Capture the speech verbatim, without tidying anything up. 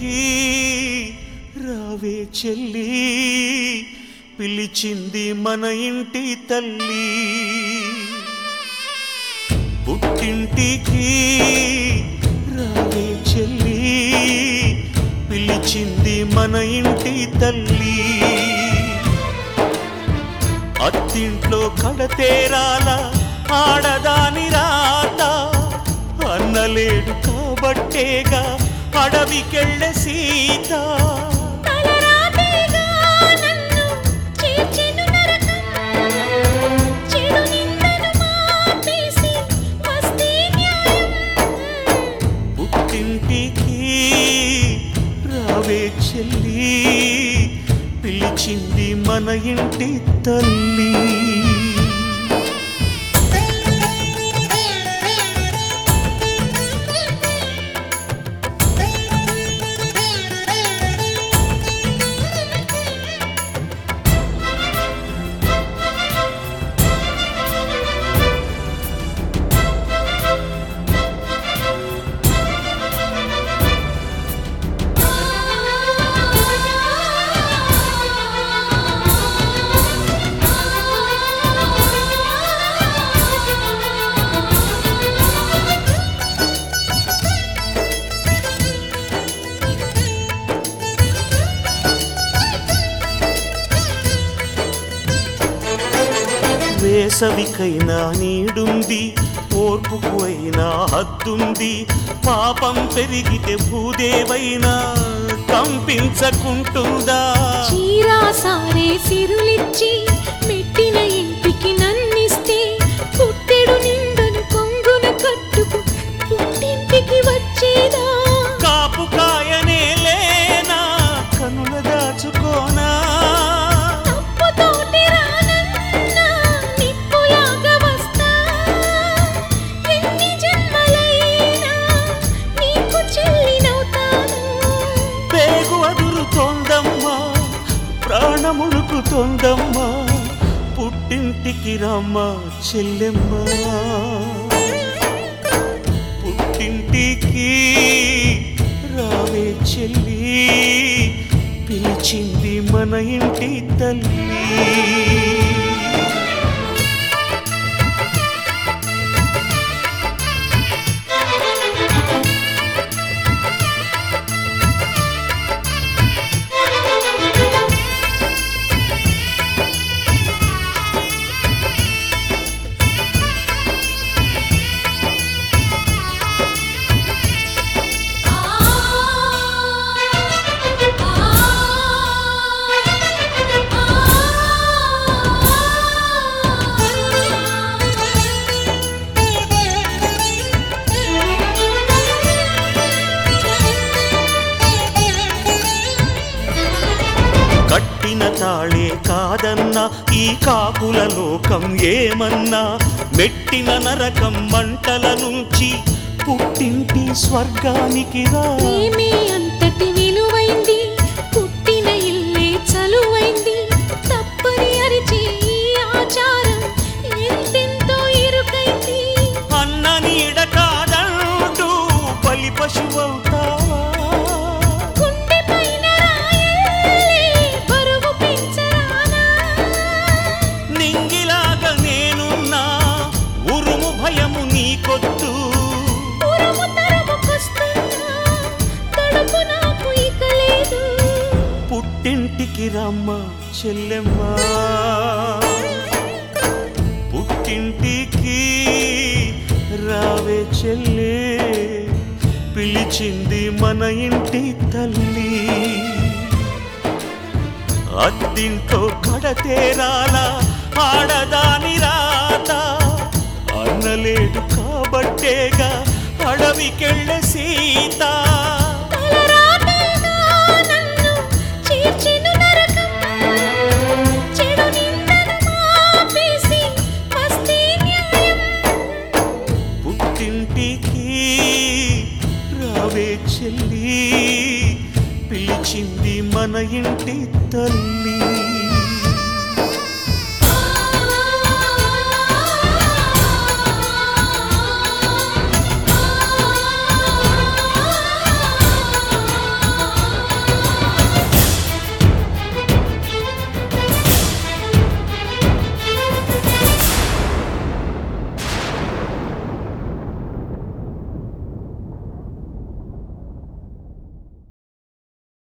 పుట్టింటికి రావే చెల్లి పిలిచింది మన ఇంటి తల్లి పుట్టింటికి రావే చెల్లి పిలిచింది మన ఇంటి తల్లి అత్తింట్లో కడతేరాల ఆడదాని రాత అన్నలేడు కాబట్టేగా అడవికెళ్ళే సీత పుట్టింటికి రావే చెల్లి పిలిచింది మన ఇంటి తల్లి వేసవికైనా నీడుంది ఓర్పుకు అయినా హద్దుంది పాపం పెరిగితే భూదేవైనా కంపించకుంటుందా చీరా సారే సిరులిచ్చి మెట్టిన ఇంటికి నన్నిస్తే పుట్టెడు నిందను కొంగున కట్టుకు పుట్టింటికి వచ్చేదా కాపు కాయనే లేనా కనుల దాచుకోనా ప్రాణముడుకుతోందమ్మా పుట్టింటికి రమ్మ చెల్లెమ్మ పుట్టింటికి రావే చెల్లి పిలిచింది మన ఇంటి తల్లి కట్టిన తాళే కాదన్నా ఈ కాకుల లోకం ఏమన్నా మెట్టిన నరకం మంటల నుంచి పుట్టింటి స్వర్గానికి రా అంతటి విలువైంది పుట్టిన ఇల్లే చలువైంది తప్పని అరిచే ఆచారం ఎంతెంతో ఇరుకైంది అన్న నీడ కాదంటూ బలి పశువవుతావా నింగిలాగా నేనున్నా ఉరుము భయము నీకొద్దు పుట్టింటికి రమ్మ చెల్లెమ్మ పుట్టింటికి రావే చెల్లె పిలిచింది మన ఇంటి తల్లి అత్తింట్లో కడతేరాల ఆడదాని రాత అన్నలేడు కాబట్టేగా అడవికెళ్ళే సీత పుట్టింటికి రావే చెల్లి పిలిచింది మన ఇంటి తల్లి